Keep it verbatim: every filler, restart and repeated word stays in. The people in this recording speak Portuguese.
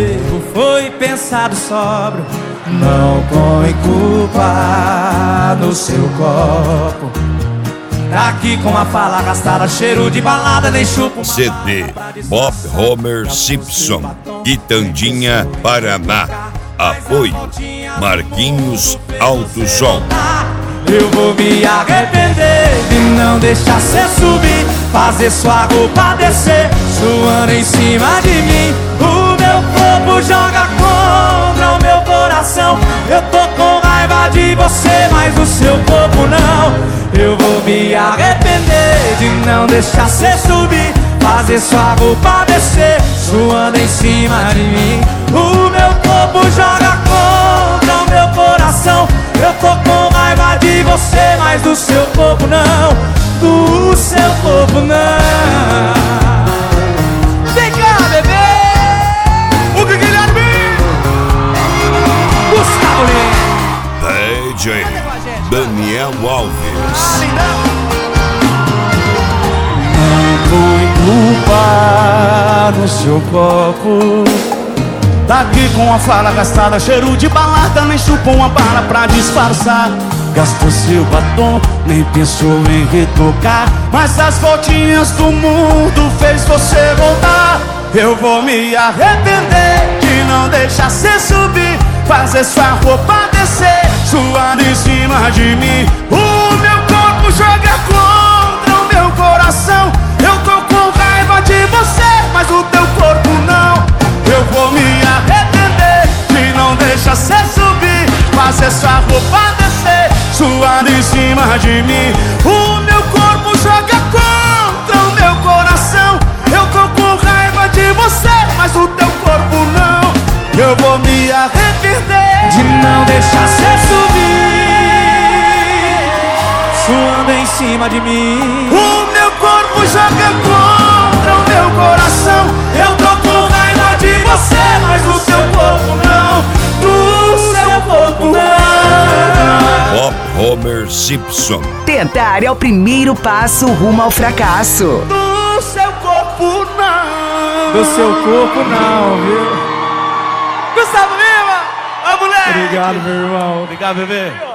erro foi pensado sóbrio. Não põe culpa no seu copo. Tá aqui com a fala gastada, cheiro de balada, nem chupa. C D Bob Homer Simpson, Quitandinha, Paraná. Apoio Marquinhos Alto Som. Eu vou me arrepender de não deixar cê subir, fazer sua roupa descer, suando em cima de mim. O meu corpo joga contra o meu coração. Eu tô com raiva de você, mas o seu corpo não. Eu vou me arrepender de não deixar cê subir, fazer sua roupa descer, suando em cima de mim. O meu corpo joga contra o meu coração. Eu tô com raiva de você, mas do seu corpo não. Do seu corpo não. Vem cá, bebê. O Guilherme Gustavo Lima, D J Daniel Alves. Não põe culpa no seu copo. Tá aqui com a fala gastada, cheiro de balada, nem chupou uma bala pra disfarçar. Gastou seu batom, nem pensou em retocar, mas as voltinhas do mundo fez você voltar. Eu vou me arrepender de não deixar cê subir, fazer sua roupa descer, suando em cima de mim. O meu corpo joga contra o meu coração. Eu tô com raiva de você, mas o teu corpo não. Eu vou me arrepender de não deixar cê subir, fazer sua roupa descer, suando em cima de mim. O meu corpo joga contra o meu coração. Eu tô com raiva de você, mas o teu corpo não. Eu vou me arrepender de não deixar cê subir, suando em cima de mim. O meu corpo joga contra o meu coração. Eu tô com raiva de você, mas do seu corpo não. Do seu corpo não. Bob Homer Simpson. Tentar é o primeiro passo rumo ao fracasso. Do seu corpo não. Do seu corpo não, viu? Gustavo Lima, a mulher. Obrigado, meu irmão. Obrigado, bebê.